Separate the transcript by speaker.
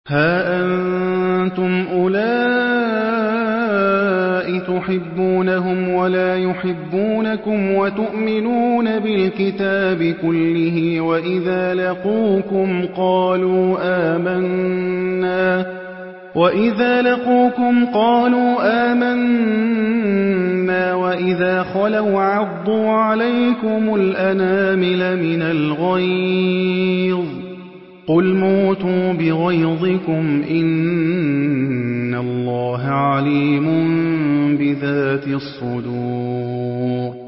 Speaker 1: هَا أَنتُمْ أُولَاءِ تُحِبُّونَهُمْ وَلَا يُحِبُّونَكُمْ وَتُؤْمِنُونَ بِالْكِتَابِ كُلِّهِ وَإِذَا لَقُوكُمْ قَالُوا آمَنَّا وَإِذَا خَلَوْا عَضُّوا عَلَيْكُمُ الْأَنَامِلَ مِنَ الْغَيْظِ ۚ قُلْ مُوتُوا بِغَيْظِكُمْ ۗ إِنَّ اللَّهَ عَلِيمٌ بِذَاتِ الصُّدُورِ